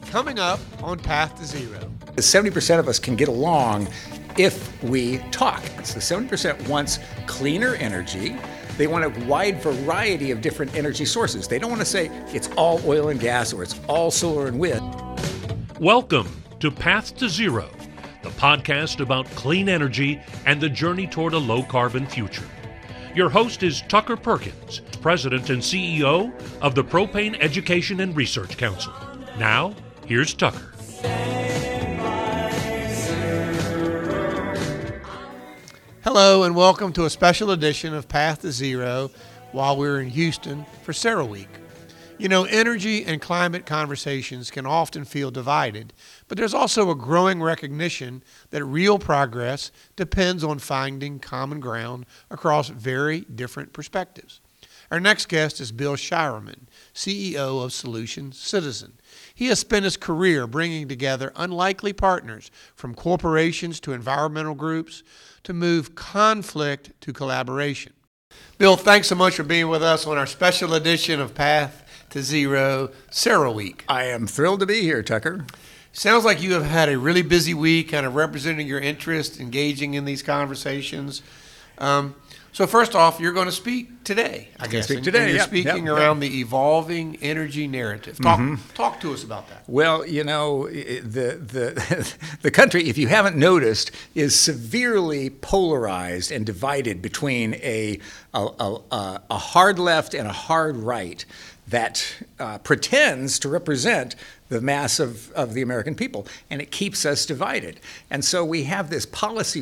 Coming up on Path to Zero. 70% of us can get along if we talk. So 70% wants cleaner energy. They want a wide variety of different energy sources. They don't want to say it's all oil and gas or it's all solar and wind. Welcome to Path to Zero, the podcast about clean energy and the journey toward a low-carbon future. Your host is Tucker Perkins, President and CEO of the Propane Education and Research Council. Now, here's Tucker. Hello and welcome to a special edition of Path to Zero while we're in Houston for CERAWeek. You know, energy and climate conversations can often feel divided, but there's also a growing recognition that real progress depends on finding common ground across very different perspectives. Our next guest is Bill Shireman, CEO of Solution Citizen. He has spent his career bringing together unlikely partners from corporations to environmental groups to move conflict to collaboration. Bill, thanks so much for being with us on our special edition of Path to Zero CERAWeek. I am thrilled to be here, Tucker. Sounds like you have had a really busy week kind of representing your interest, engaging in these conversations. So first off, you're going to speak today, I guess. Speak today, and you're yep, speaking around the evolving energy narrative. Talk to us about that. Well, you know, the country, if you haven't noticed, is severely polarized and divided between a hard left and a hard right that pretends to represent the mass of the American people, and it keeps us divided. And so we have this policy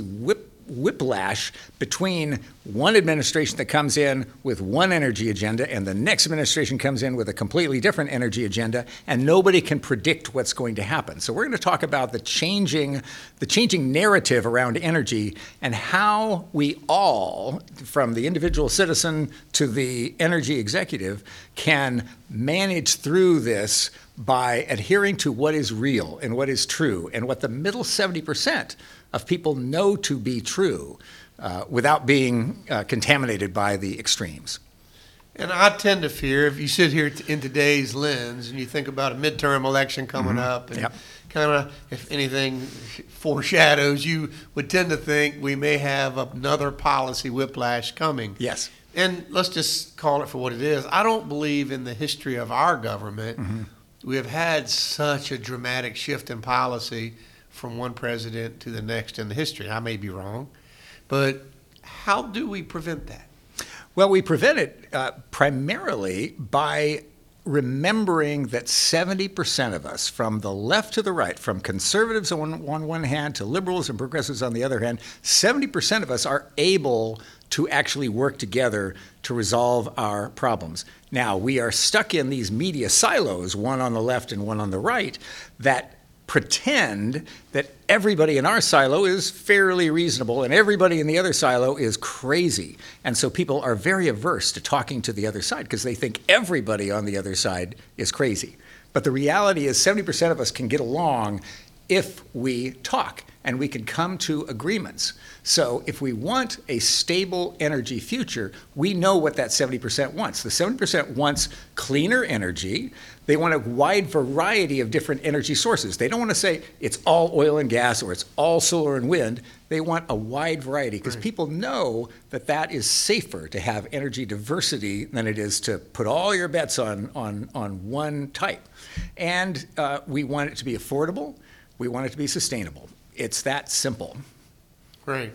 whiplash between one administration that comes in with one energy agenda and the next administration comes in with a completely different energy agenda, and nobody can predict what's going to happen. So we're going to talk about the changing narrative around energy and how we all, from the individual citizen to the energy executive, can manage through this by adhering to what is real and what is true and what the middle 70% of people know to be true without being contaminated by the extremes. And I tend to fear, if you sit here in today's lens and you think about a midterm election coming up and kind of, if anything, foreshadows, you would tend to think we may have another policy whiplash coming. Yes. And let's just call it for what it is. I don't believe in the history of our government we have had such a dramatic shift in policy from one president to the next in the history. I may be wrong, but how do we prevent that? Well, we prevent it primarily by remembering that 70% of us, from the left to the right, from conservatives on one hand to liberals and progressives on the other hand, 70% of us are able to actually work together to resolve our problems. Now, we are stuck in these media silos, one on the left and one on the right, that pretend that everybody in our silo is fairly reasonable and everybody in the other silo is crazy. And so people are very averse to talking to the other side because they think everybody on the other side is crazy. But the reality is 70% of us can get along if we talk and we can come to agreements. So if we want a stable energy future, we know what that 70% wants. The 70% wants cleaner energy. They want a wide variety of different energy sources. They don't want to say it's all oil and gas or it's all solar and wind. They want a wide variety because people know that that is safer to have energy diversity than it is to put all your bets on one type. And we want it to be affordable. We want it to be sustainable. It's that simple. Right.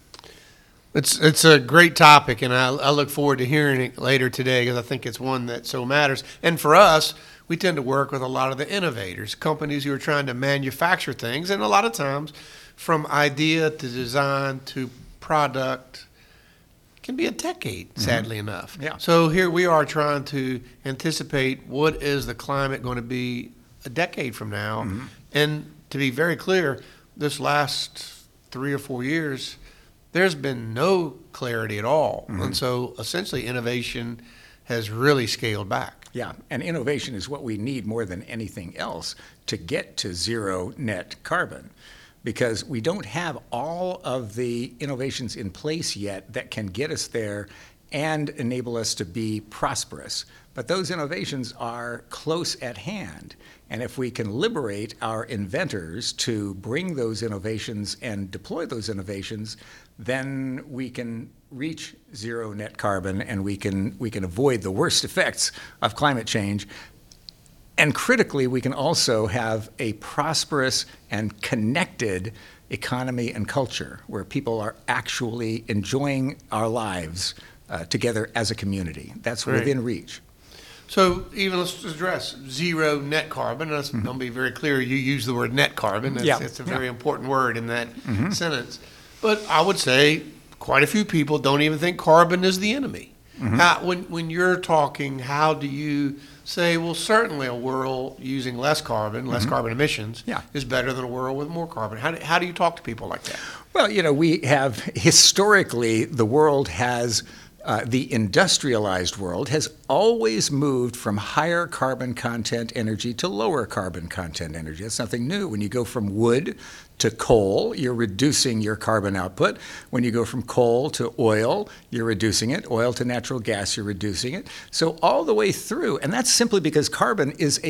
It's a great topic, and I look forward to hearing it later today because I think it's one that so matters. And for us, we tend to work with a lot of the innovators, companies who are trying to manufacture things, and a lot of times from idea to design to product can be a decade, sadly enough. Yeah. So here we are trying to anticipate what is the climate going to be a decade from now. And to be very clear, this last 3 or 4 years, there's been no clarity at all. And so essentially innovation has really scaled back. Yeah, and innovation is what we need more than anything else to get to zero net carbon, because we don't have all of the innovations in place yet that can get us there and enable us to be prosperous. But those innovations are close at hand. And if we can liberate our inventors to bring those innovations and deploy those innovations, then we can reach zero net carbon, and we can avoid the worst effects of climate change. And critically, we can also have a prosperous and connected economy and culture where people are actually enjoying our lives together as a community. That's within reach. So even let's address zero net carbon. Let's don't be very clear. You use the word net carbon. It's a very important word in that sentence. But I would say quite a few people don't even think carbon is the enemy. When you're talking, how do you say, well, certainly a world using less carbon emissions is better than a world with more carbon? How do you talk to people like that? Well, we have historically, the world has, the industrialized world has always moved from higher carbon content energy to lower carbon content energy. That's nothing new. When you go from wood to coal, you're reducing your carbon output. When you go from coal to oil, you're reducing it. Oil to natural gas, you're reducing it. So all the way through, and that's simply because carbon is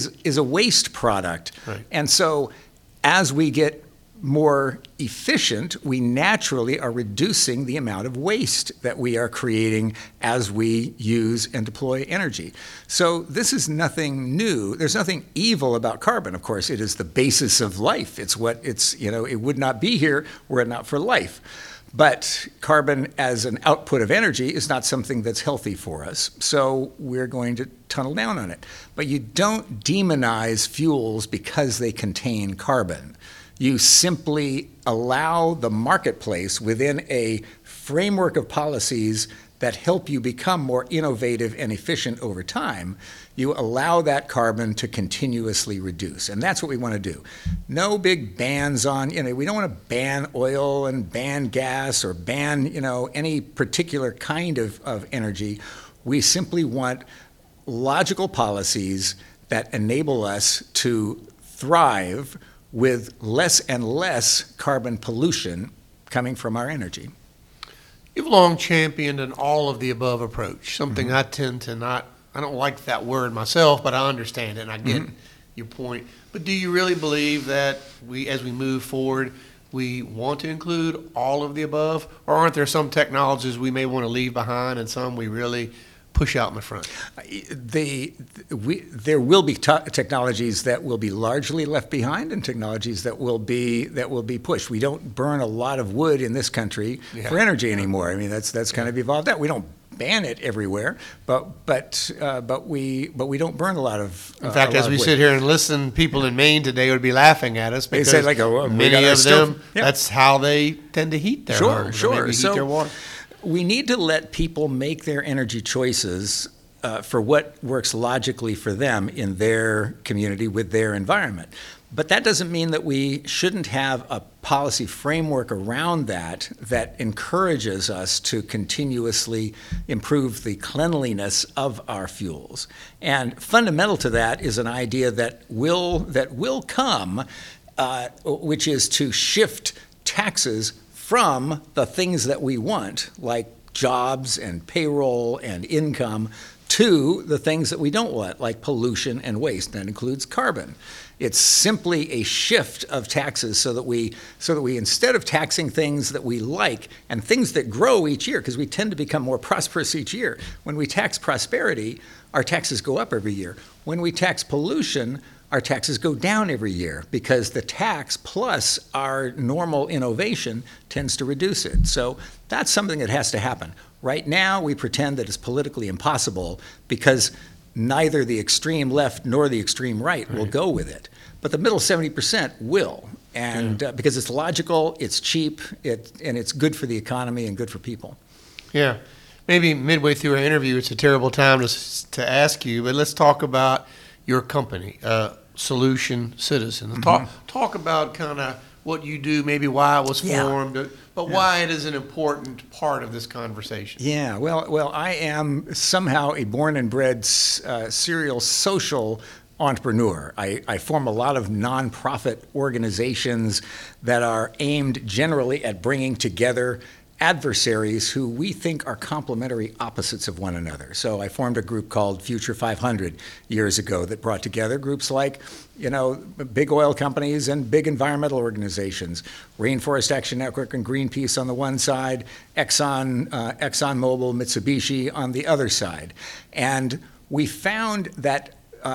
a waste product. Right. And so as we get more efficient, we naturally are reducing the amount of waste that we are creating as we use and deploy energy. So this is nothing new. There's nothing evil about carbon. Of course, it is the basis of life. It would not be here were it not for life. But carbon as an output of energy is not something that's healthy for us. So we're going to tunnel down on it. But you don't demonize fuels because they contain carbon. You simply allow the marketplace within a framework of policies that help you become more innovative and efficient over time. You allow that carbon to continuously reduce. And that's what we want to do. No big bans on, we don't want to ban oil and ban gas or ban, any particular kind of energy. We simply want logical policies that enable us to thrive with less and less carbon pollution coming from our energy. You've long championed an all-of-the-above approach, something I tend to not, I don't like that word myself, but I understand it and I get your point. But do you really believe that as we move forward, we want to include all of the above? Or aren't there some technologies we may want to leave behind and some we really push out in the front? There will be technologies that will be largely left behind, and technologies that will be pushed. We don't burn a lot of wood in this country for energy anymore. I mean, that's kind of evolved out. We don't ban it everywhere, but we don't burn a lot of. In fact, as we sit here and listen, people in Maine today would be laughing at us because they say many of them that's how they tend to heat their homes. Sure. Heat their water. We need to let people make their energy choices for what works logically for them in their community with their environment. But that doesn't mean that we shouldn't have a policy framework around that encourages us to continuously improve the cleanliness of our fuels. And fundamental to that is an idea that will come, which is to shift taxes from the things that we want, like jobs and payroll and income, to the things that we don't want, like pollution and waste. That includes carbon. It's simply a shift of taxes so that we instead of taxing things that we like and things that grow each year, because we tend to become more prosperous each year. When we tax prosperity, our taxes go up every year. When we tax pollution, our taxes go down every year because the tax plus our normal innovation tends to reduce it. So that's something that has to happen. Right now, we pretend that it's politically impossible because neither the extreme left nor the extreme right will go with it. But the middle 70% will, and because it's logical, it's cheap, and it's good for the economy and good for people. Yeah. Maybe midway through our interview, it's a terrible time to ask you, but let's talk about your company, Solution Citizen. Talk about kind of what you do, maybe why it was formed, but why it is an important part of this conversation. Yeah, well, I am somehow a born and bred serial social entrepreneur. I form a lot of nonprofit organizations that are aimed generally at bringing together adversaries who we think are complementary opposites of one another. So I formed a group called Future 500 years ago that brought together groups like, big oil companies and big environmental organizations, Rainforest Action Network and Greenpeace on the one side, ExxonMobil, Mitsubishi on the other side. And we found that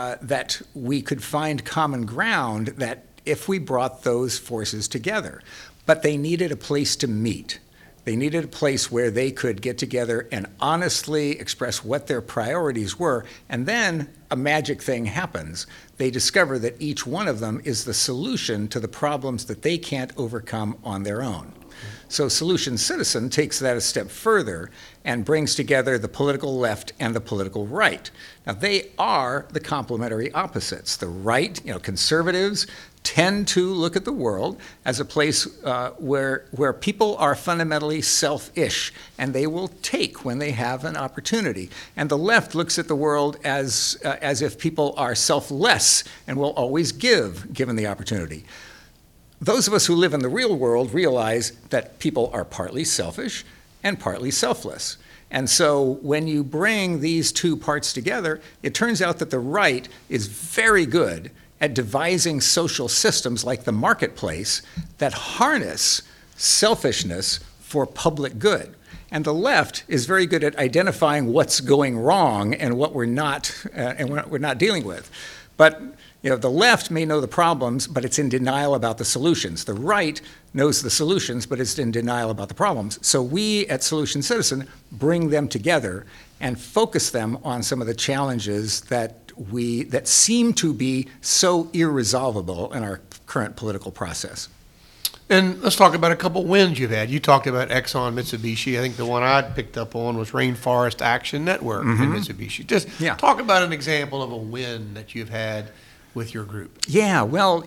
we could find common ground that if we brought those forces together. But they needed a place to meet. They needed a place where they could get together and honestly express what their priorities were. And then a magic thing happens. They discover that each one of them is the solution to the problems that they can't overcome on their own. So Solution Citizen takes that a step further and brings together the political left and the political right. Now, they are the complementary opposites. The right, conservatives, tend to look at the world as a place where people are fundamentally selfish, and they will take when they have an opportunity. And the left looks at the world as if people are selfless and will always give, given the opportunity. Those of us who live in the real world realize that people are partly selfish and partly selfless. And so when you bring these two parts together, it turns out that the right is very good at devising social systems like the marketplace that harness selfishness for public good. And the left is very good at identifying what's going wrong and what we're not dealing with. But the left may know the problems, but it's in denial about the solutions. The right knows the solutions, but it's in denial about the problems. So we at Solution Citizen bring them together and focus them on some of the challenges that seem to be so irresolvable in our current political process. And let's talk about a couple wins you've had. You talked about Exxon, Mitsubishi. I think the one I picked up on was Rainforest Action Network and Mitsubishi. Just talk about an example of a win that you've had with your group. Yeah, well,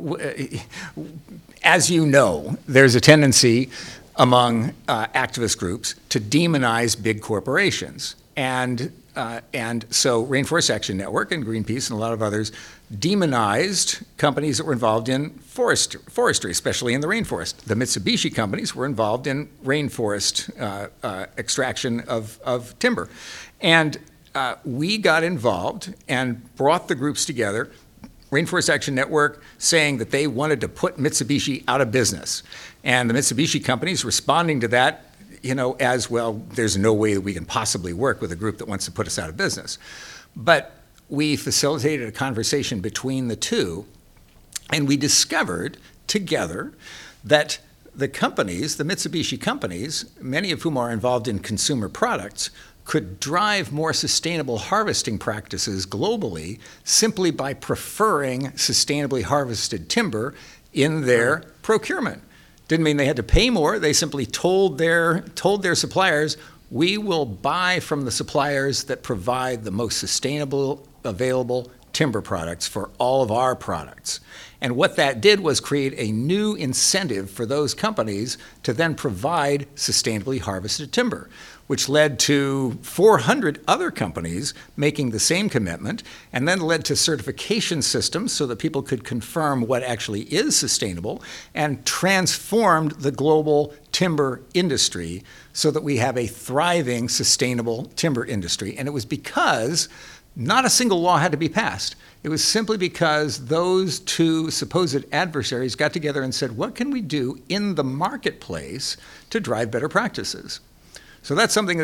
as you know, there's a tendency among activist groups to demonize big corporations. And so Rainforest Action Network and Greenpeace and a lot of others demonized companies that were involved in forestry, especially in the rainforest. The Mitsubishi companies were involved in rainforest extraction of timber. And we got involved and brought the groups together. Rainforest Action Network saying that they wanted to put Mitsubishi out of business. And the Mitsubishi companies responding to that, as well, there's no way that we can possibly work with a group that wants to put us out of business. But we facilitated a conversation between the two, and we discovered together that the companies, the Mitsubishi companies, many of whom are involved in consumer products, could drive more sustainable harvesting practices globally simply by preferring sustainably harvested timber in their procurement. Didn't mean they had to pay more. They simply told their suppliers, we will buy from the suppliers that provide the most sustainable available timber products for all of our products. And what that did was create a new incentive for those companies to then provide sustainably harvested timber, which led to 400 other companies making the same commitment, and then led to certification systems so that people could confirm what actually is sustainable, and transformed the global timber industry so that we have a thriving, sustainable timber industry. And it was because not a single law had to be passed. It was simply because those two supposed adversaries got together and said, what can we do in the marketplace to drive better practices? So that's something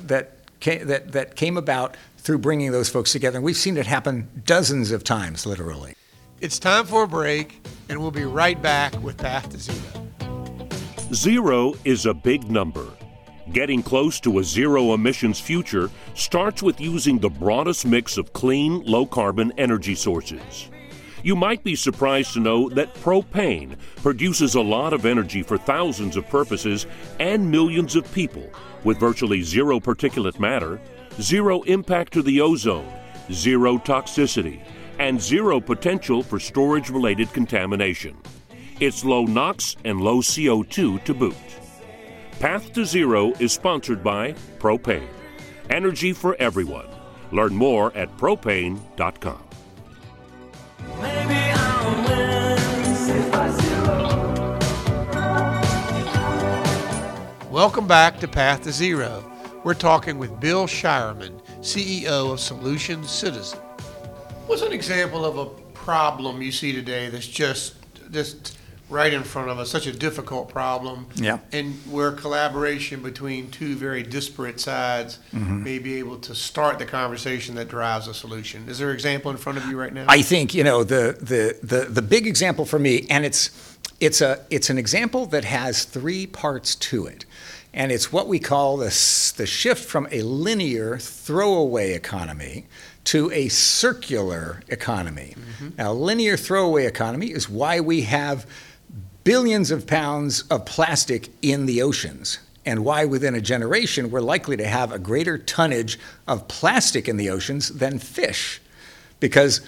that came about through bringing those folks together. And we've seen it happen dozens of times, literally. It's time for a break, and we'll be right back with Path to Zero. Zero is a big number. Getting close to a zero-emissions future starts with using the broadest mix of clean, low-carbon energy sources. You might be surprised to know that propane produces a lot of energy for thousands of purposes and millions of people, with virtually zero particulate matter, zero impact to the ozone, zero toxicity, and zero potential for storage-related contamination. It's low NOx and low CO2 to boot. Path to Zero is sponsored by Propane. Energy for everyone. Learn more at propane.com. Maybe I'll win if I zero. Welcome back to Path to Zero. We're talking with Bill Shireman, CEO of Solutions Citizen. What's an example of a problem you see today that's just right in front of us, such a difficult problem, and where collaboration between two very disparate sides may be able to start the conversation that drives a solution? Is there an example in front of you right now? I think, the big example for me, and it's an example that has three parts to it. And it's what we call the shift from a linear throwaway economy to a circular economy. Now, linear throwaway economy is why we have billions of pounds of plastic in the oceans, and why within a generation we're likely to have a greater tonnage of plastic in the oceans than fish, because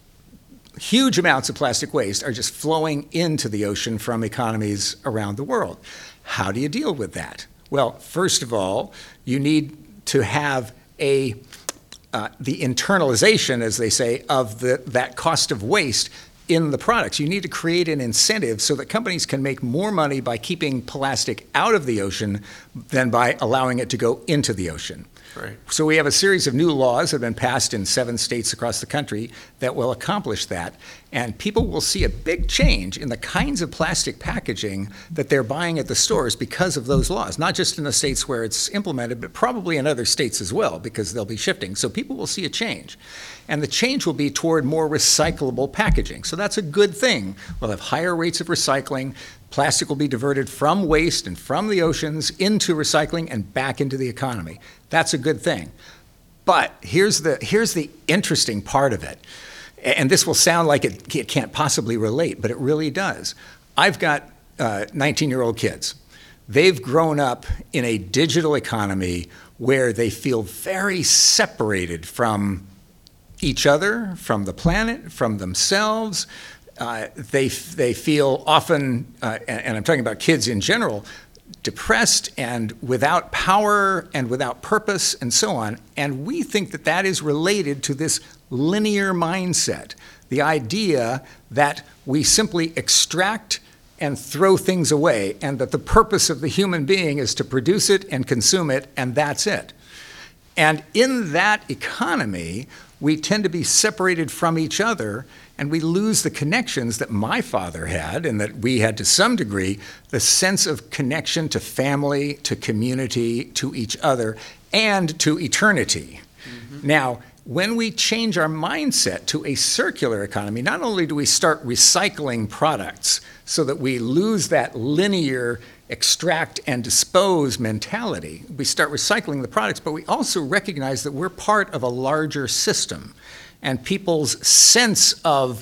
huge amounts of plastic waste are just flowing into the ocean from economies around the world. How do you deal with that? Well, first of all, you need to have the internalization, as they say, of that cost of waste in the products. You need to create an incentive so that companies can make more money by keeping plastic out of the ocean than by allowing it to go into the ocean. Right. So we have a series of new laws that have been passed in 7 states across the country that will accomplish that. And people will see a big change in the kinds of plastic packaging that they're buying at the stores because of those laws, not just in the states where it's implemented, but probably in other states as well, because they'll be shifting. So people will see a change. And the change will be toward more recyclable packaging. So that's a good thing. We'll have higher rates of recycling. Plastic will be diverted from waste and from the oceans into recycling and back into the economy. That's a good thing. But here's the interesting part of it. And this will sound like it can't possibly relate, but it really does. I've got 19-year-old kids. They've grown up in a digital economy where they feel very separated from each other, from the planet, from themselves. They feel often, and I'm talking about kids in general, depressed and without power and without purpose and so on. And we think that that is related to this linear mindset, the idea that we simply extract and throw things away, and that the purpose of the human being is to produce it and consume it, and that's it. And in that economy, we tend to be separated from each other, and we lose the connections that my father had, and that we had to some degree, the sense of connection to family, to community, to each other, and to eternity. Now, when we change our mindset to a circular economy, not only do we start recycling products so that we lose that linear extract and dispose mentality, we start recycling the products, but we also recognize that we're part of a larger system. And people's sense of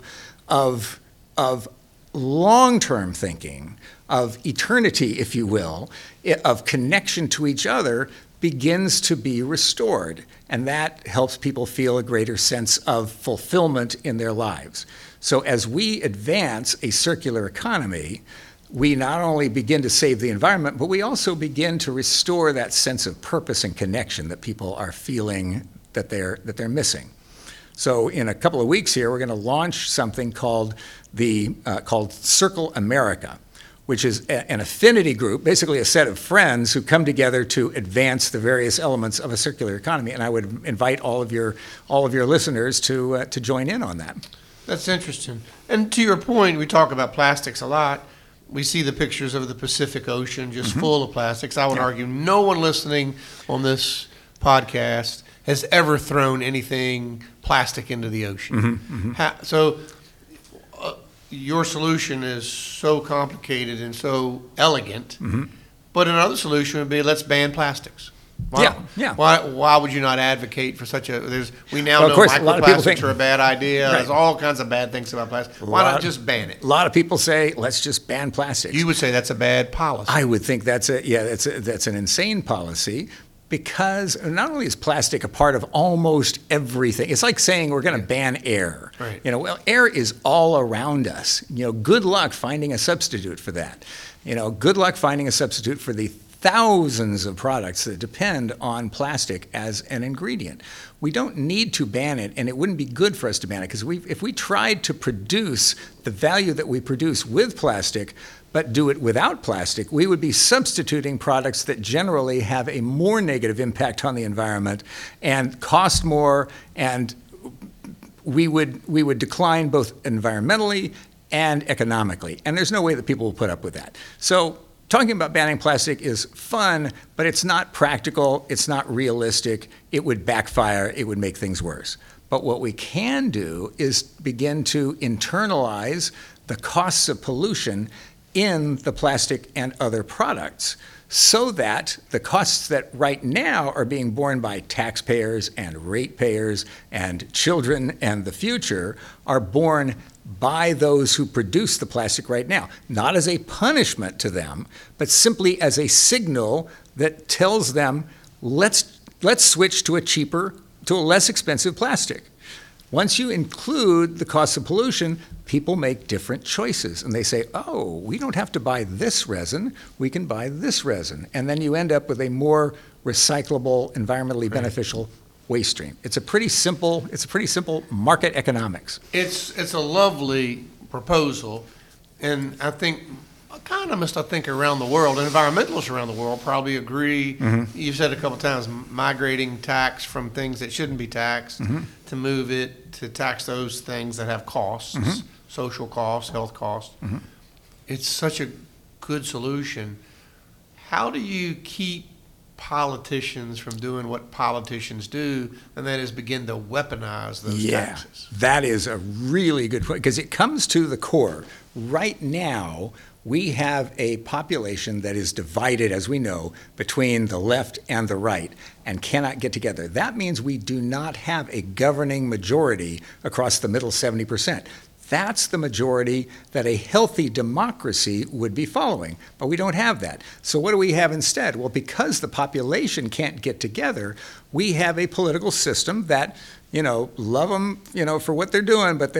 long-term thinking, of eternity, if you will, of connection to each other begins to be restored. And that helps people feel a greater sense of fulfillment in their lives. So as we advance a circular economy, we not only begin to save the environment, but we also begin to restore that sense of purpose and connection that people are feeling that they're missing. So in a couple of weeks here, we're going to launch something called Circle America, which is an affinity group, basically a set of friends who come together to advance the various elements of a circular economy. And I would invite all of your listeners to join in on that. That's interesting. And to your point, we talk about plastics a lot. We see the pictures of the Pacific Ocean just full of plastics. I would argue no one listening on this podcast has ever thrown anything plastic into the ocean. So your solution is so complicated and so elegant, but another solution would be let's ban plastics. Why would you not advocate for such a? We now know microplastics are a bad idea. Right. There's all kinds of bad things about plastic. Why not just ban it? A lot of people say let's just ban plastics. You would say that's a bad policy. I would think that's an insane policy. Because not only is plastic a part of almost everything, it's like saying we're going to ban air. Right. Well, air is all around us. Good luck finding a substitute for that. Good luck finding a substitute for the thousands of products that depend on plastic as an ingredient. We don't need to ban it, and it wouldn't be good for us to ban it, because if we tried to produce the value that we produce with plastic, but do it without plastic, we would be substituting products that generally have a more negative impact on the environment and cost more, and we would decline both environmentally and economically. And there's no way that people will put up with that. So talking about banning plastic is fun, but it's not practical, it's not realistic, it would backfire, it would make things worse. But what we can do is begin to internalize the costs of pollution in the plastic and other products, so that the costs that right now are being borne by taxpayers and ratepayers and children and the future are borne by those who produce the plastic right now, not as a punishment to them, but simply as a signal that tells them, let's switch to a less expensive plastic. Once you include the cost of pollution, people make different choices. And they say, oh, we don't have to buy this resin, we can buy this resin. And then you end up with a more recyclable, environmentally beneficial waste stream. It's a pretty simple market economics. It's a lovely proposal, and I think economists, around the world, and environmentalists around the world probably agree. You've said a couple times, migrating tax from things that shouldn't be taxed to move it to tax those things that have costs, social costs, health costs. It's such a good solution. How do you keep politicians from doing what politicians do, and that is begin to weaponize those taxes? That is a really good point, because it comes to the core. Right now, we have a population that is divided, as we know, between the left and the right and cannot get together. That means we do not have a governing majority across the middle 70%. That's the majority that a healthy democracy would be following, but we don't have that. So what do we have instead? Well, because the population can't get together, we have a political system that, love them, for what they're doing, but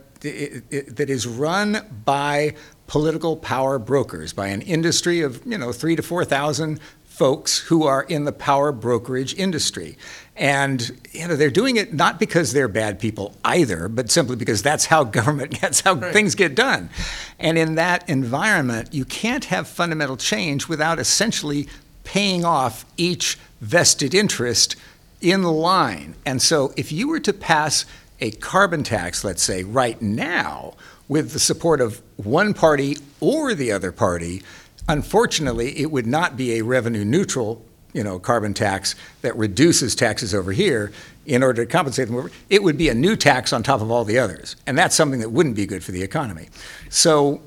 that is run by political power brokers, by an industry of 3,000 to 4,000 folks who are in the power brokerage industry. And they're doing it not because they're bad people either, but simply because that's how things get done. And in that environment, you can't have fundamental change without essentially paying off each vested interest in line. And so if you were to pass a carbon tax, let's say, right now, with the support of one party or the other party, unfortunately, it would not be a revenue neutral, carbon tax that reduces taxes over here in order to compensate them. It would be a new tax on top of all the others, and that's something that wouldn't be good for the economy. So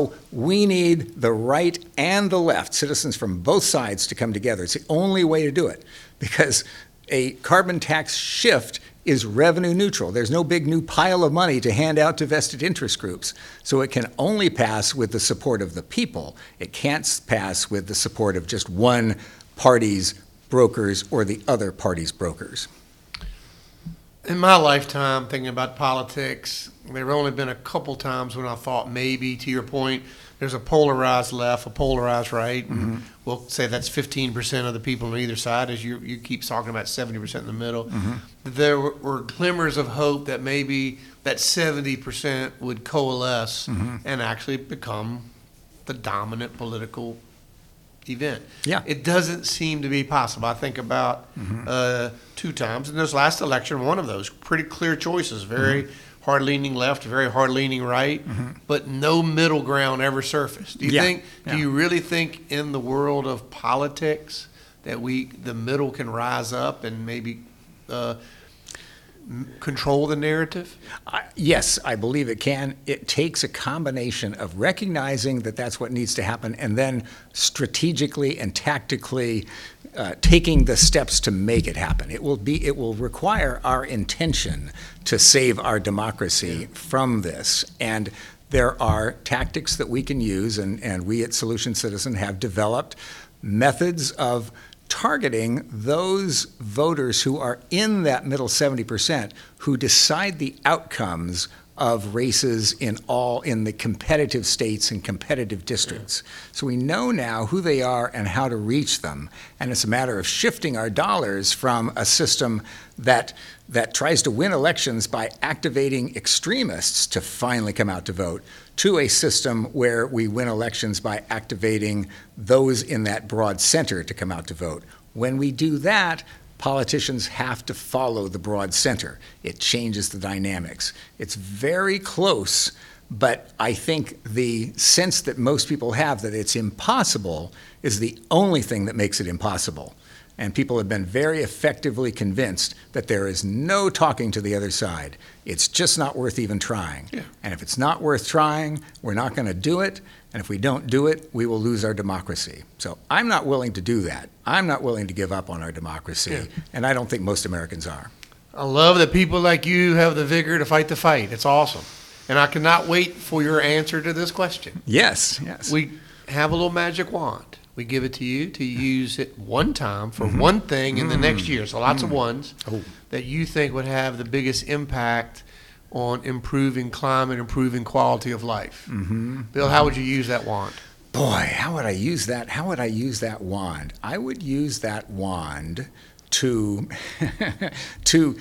we need the right and the left, citizens from both sides, to come together. It's the only way to do it, because a carbon tax shift is revenue neutral. There's no big new pile of money to hand out to vested interest groups. So it can only pass with the support of the people. It can't pass with the support of just one party's brokers or the other party's brokers. In my lifetime, thinking about politics, there have only been a couple times when I thought maybe, to your point, there's a polarized left, a polarized right, and we'll say that's 15% of the people on either side, as you keep talking about 70% in the middle. There were glimmers of hope that maybe that 70% would coalesce and actually become the dominant political event. Yeah. It doesn't seem to be possible. I think about 2 times in this last election, one of those pretty clear choices, very hard-leaning left, very hard-leaning right, but no middle ground ever surfaced. Do you really think in the world of politics that the middle can rise up and maybe control the narrative? Yes, I believe it can. It takes a combination of recognizing that that's what needs to happen, and then strategically and tactically taking the steps to make it happen. It will require our intention to save our democracy from this. And there are tactics that we can use, and we at Solution Citizen have developed methods of targeting those voters who are in that middle 70% who decide the outcomes of races in the competitive states and competitive districts. So we know now who they are and how to reach them. And it's a matter of shifting our dollars from a system that tries to win elections by activating extremists to finally come out to vote, to a system where we win elections by activating those in that broad center to come out to vote. When we do that, politicians have to follow the broad center. It changes the dynamics. It's very close, but I think the sense that most people have that it's impossible is the only thing that makes it impossible. And people have been very effectively convinced that there is no talking to the other side. It's just not worth even trying. Yeah. And if it's not worth trying, we're not going to do it. And if we don't do it, we will lose our democracy. So I'm not willing to do that. I'm not willing to give up on our democracy. Yeah. And I don't think most Americans are. I love that people like you have the vigor to fight the fight. It's awesome. And I cannot wait for your answer to this question. Yes, yes. We have a little magic wand. We give it to you to use it one time for one thing in the next year. So lots of ones that you think would have the biggest impact on improving climate, improving quality of life. Bill, how would you use that wand? Boy, how would I use that? How would I use that wand? I would use that wand to to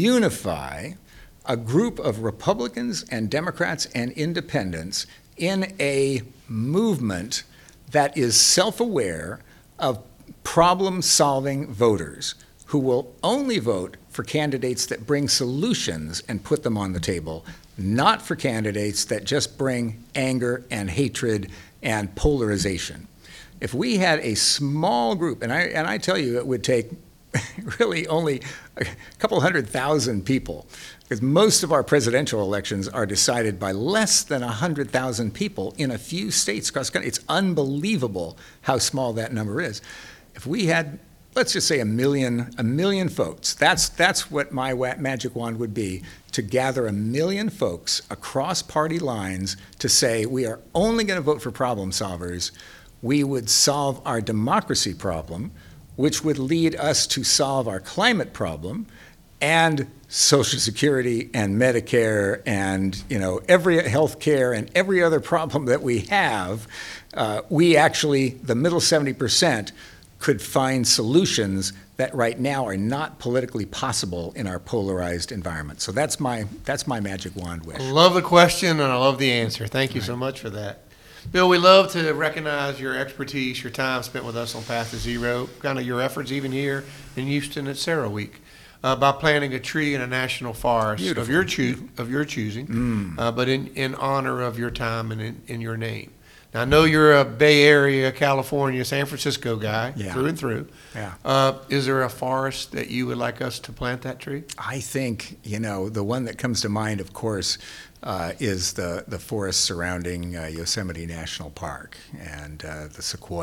unify a group of Republicans and Democrats and independents in a movement that is self-aware of problem-solving voters who will only vote for candidates that bring solutions and put them on the table, not for candidates that just bring anger and hatred and polarization. If we had a small group, and I tell you it would take really only a couple 100,000 people, because most of our presidential elections are decided by less than 100,000 people in a few states across the country. It's unbelievable how small that number is. If we had, let's just say a million votes, that's what my magic wand would be, to gather 1 million folks across party lines to say we are only going to vote for problem solvers. We would solve our democracy problem, which would lead us to solve our climate problem and Social Security and Medicare and every health care and every other problem that we have. We actually, the middle 70%, could find solutions that right now are not politically possible in our polarized environment. So that's my magic wand wish. I love the question and I love the answer. Thank you so much for that. Bill, we love to recognize your expertise, your time spent with us on Path to Zero, kind of your efforts even here in Houston at Sarah Week, by planting a tree in a national forest of your choosing, but in honor of your time and in your name. Now, I know you're a Bay Area, California, San Francisco guy through and through. Yeah. Is there a forest that you would like us to plant that tree? I think, the one that comes to mind, of course, is the forest surrounding Yosemite National Park and the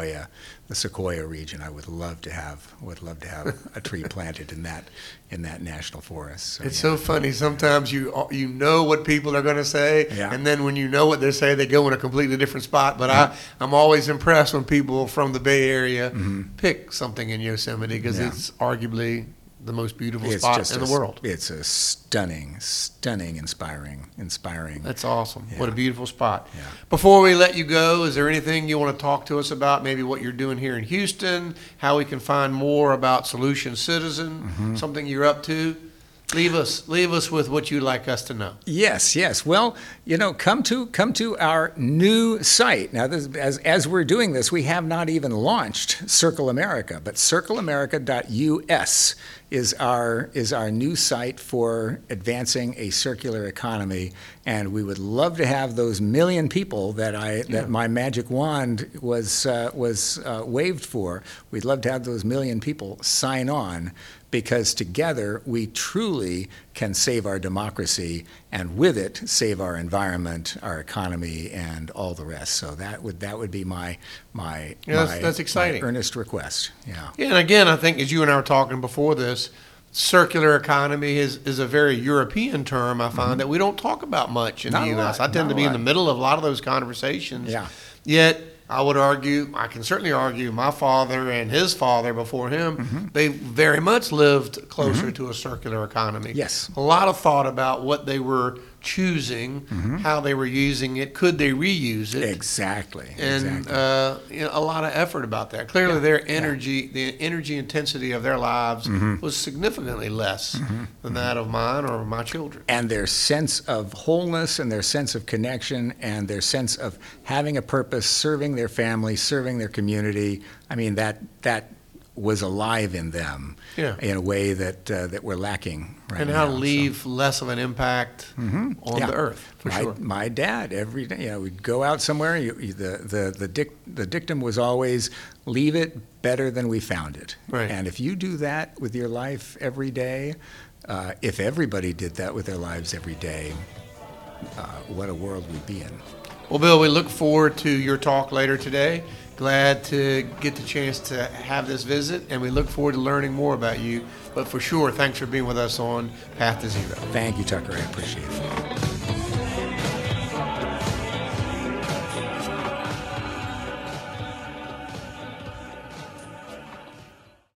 Sequoia region. I would love to have a tree planted in that national forest. So, it's so funny. Sometimes you know what people are going to say, and then when you know what they say, they go in a completely different spot. But I'm always impressed when people from the Bay Area pick something in Yosemite because it's arguably the most beautiful spot in the world. It's a stunning, inspiring. That's awesome. Yeah. What a beautiful spot. Yeah. Before we let you go, is there anything you want to talk to us about? Maybe what you're doing here in Houston, how we can find more about Solution Citizen, something you're up to? Leave us with what you'd like us to know. Yes. Well, come to our new site. Now, as we're doing this, we have not even launched Circle America, but circleamerica.us is our new site for advancing a circular economy, and we would love to have those 1 million people that my magic wand was waved for. We'd love to have those 1 million people sign on, because together we truly can save our democracy, and with it save our environment, our economy, and all the rest. So that would be my that's exciting. my earnest request. Yeah. Yeah, and again, I think as you and I were talking before this, circular economy is a very European term, I find, that we don't talk about much in the U.S. I tend to be in the middle of a lot of those conversations. Yeah. Yet, I can certainly argue, my father and his father before him, they very much lived closer to a circular economy. Yes. A lot of thought about what they were choosing how they were using it. Could they reuse it? Exactly. And a lot of effort about that. Clearly, their energy, the energy intensity of their lives was significantly less than that of mine or my children. And their sense of wholeness and their sense of connection and their sense of having a purpose, serving their family, serving their community. I mean, that was alive in them in a way that we're lacking right and now. how to leave less of an impact on the earth, for sure. My dad, every day, we'd go out somewhere. The dictum was always, leave it better than we found it. Right. And if you do that with your life every day, if everybody did that with their lives every day, what a world we'd be in. Well, Bill, we look forward to your talk later today. Glad to get the chance to have this visit, and we look forward to learning more about you. But for sure, thanks for being with us on Path to Zero. Thank you, Tucker. I appreciate it.